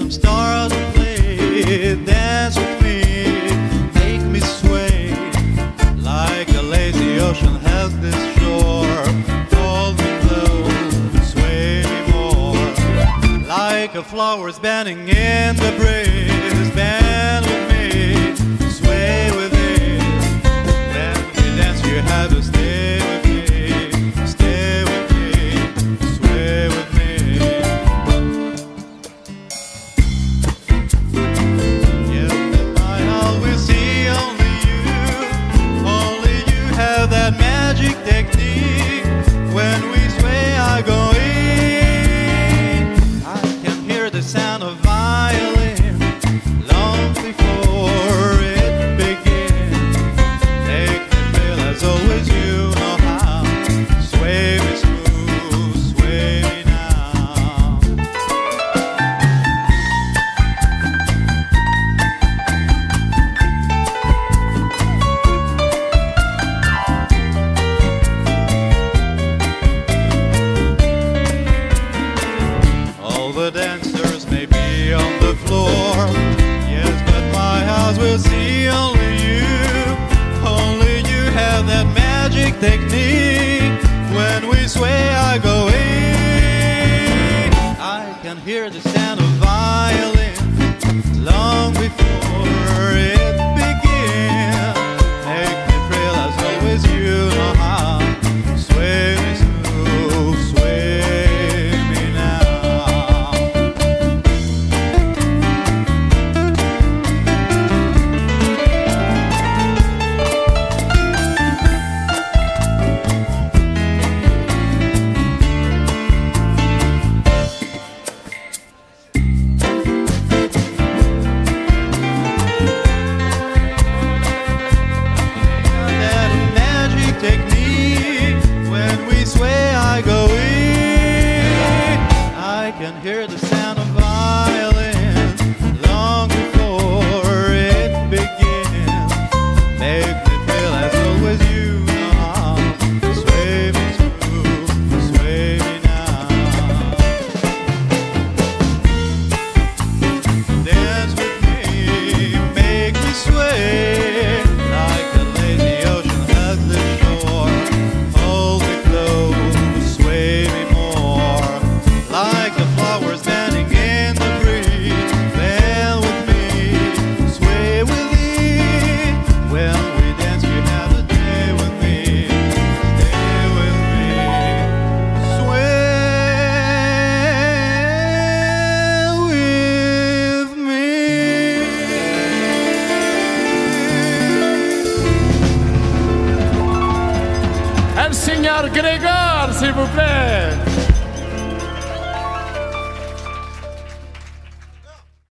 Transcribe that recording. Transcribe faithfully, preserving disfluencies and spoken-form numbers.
some stars to play. Dance with me, make me sway, like a lazy ocean has this shore. Hold me close, sway me more, like a flower's bending in the breeze. Bend with me, sway with it. When we dance, you have to stay with me, stay with me, sway with me. Yes, in my heart we see only you, only you have that magic technique. When we sway, I go in. I can hear the sound of violin long before it begins. Make me feel as always you know how. Sway me smooth, sway me now. All the dancers may be on the floor, yes, but my house will see only you. Only you have that magic technique. When we sway, I go in. I can hear the sound of violin long before it begins. Make me feel as always you know how. Sway me smooth, sway me now. That magic technique. When we sway, I go in. I can hear the sound of violin long before it begins. Make me feel as always you know how. Sway me smooth, sway me now. Dance with me, make me sway, like a lazy ocean has the shore. Hold me close, sway me more, like the flowers bending in the breeze. Bend with me, sway with it. When we dance, you have to stay with me, stay with me, sway with me. El signor Gregor, s'il vous plaît.